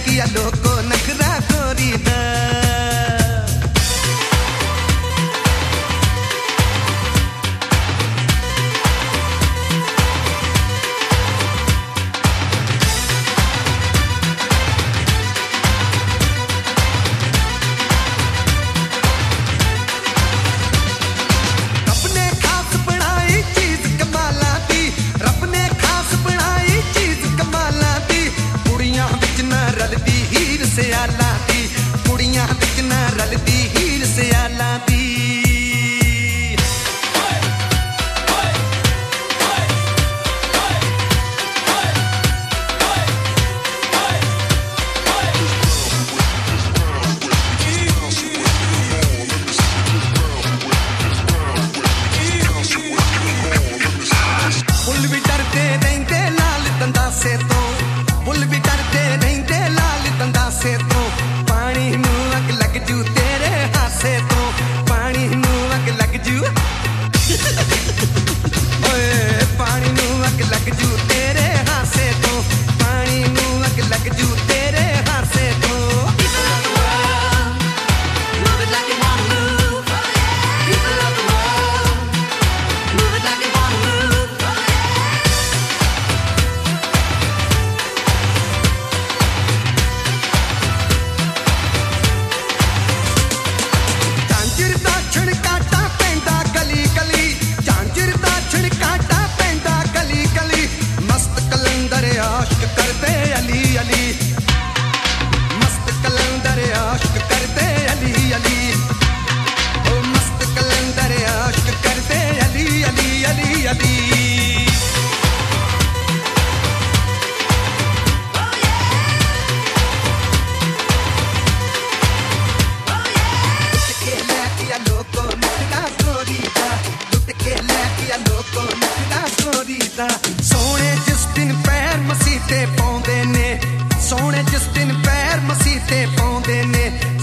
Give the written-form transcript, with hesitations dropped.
किया लोको नखरा गोरी दा सियाला दी कुड़ियां बिच ना रलदी हीर सियाला दी बुल भी डरते रहंदे लाल दंदा से तो बुल भी डरते रहंदे लाल दंदा से तो पानी नू अग लग जू तेरे हासे तो पानी नू अग लग जू ओए पानी नू अग लग जू तेरे हासे तो पानी नू अग लग जू तेरे हासे तो सोने जिस दिन पैर मसीते पाउंदे ने सोने जिस दिन पैर मसीते पाउंदे ने